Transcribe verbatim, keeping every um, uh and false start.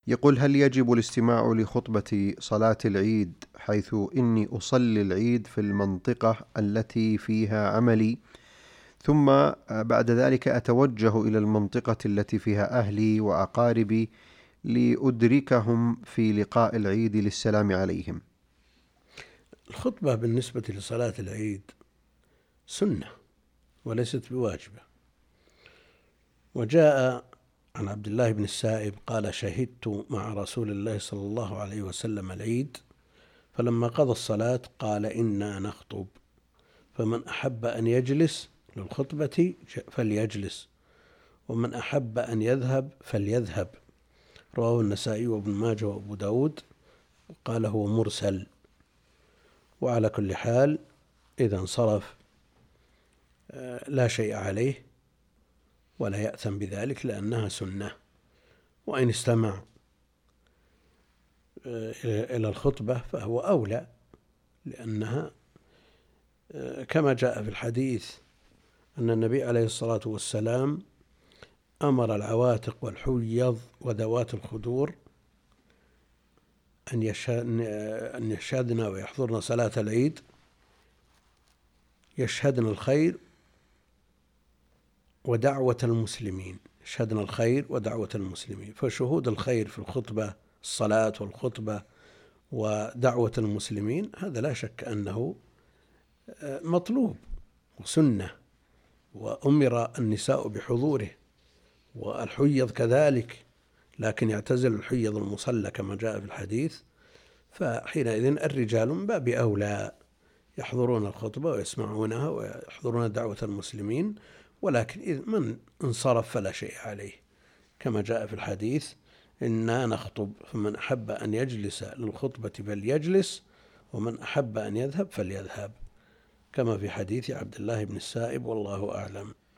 يقول: هل يجب الاستماع لخطبة صلاة العيد، حيث إني أصلي العيد في المنطقة التي فيها عملي، ثم بعد ذلك أتوجه إلى المنطقة التي فيها أهلي وأقاربي لأدركهم في لقاء العيد للسلام عليهم؟ الخطبة بالنسبة لصلاة العيد سنة وليست بواجبة. وجاء عن عبد الله بن السائب قال: شهدت مع رسول الله صلى الله عليه وسلم العيد، فلما قضى الصلاة قال: إنا نخطب، فمن أحب أن يجلس للخطبة فليجلس، ومن أحب أن يذهب فليذهب. رواه النسائي وابن ماجه وأبو داود، قال هو مرسل. وعلى كل حال إذا انصرف لا شيء عليه ولا يأثم بذلك، لأنها سنة. وإن استمع إلى الخطبة فهو أولى، لأنها كما جاء في الحديث أن النبي عليه الصلاة والسلام أمر العواتق والحيض وذوات الخدور أن يشهدن ويحضرن صلاة العيد، يشهدن الخير ودعوة المسلمين، يشهدن الخير ودعوة المسلمين. فشهود الخير في الخطبة، الصلاة والخطبة ودعوة المسلمين، هذا لا شك أنه مطلوب وسنة، وأمر النساء بحضوره، والحيض كذلك، لكن يعتزل الحيض المصلى كما جاء في الحديث. فحينئذ الرجال من باب أولى يحضرون الخطبة ويسمعونها ويحضرون دعوة المسلمين، ولكن إذ من انصرف فلا شيء عليه، كما جاء في الحديث: إنا نخطب، فمن أحب أن يجلس للخطبة فليجلس، ومن أحب أن يذهب فليذهب، كما في حديث عبد الله بن السائب، والله أعلم.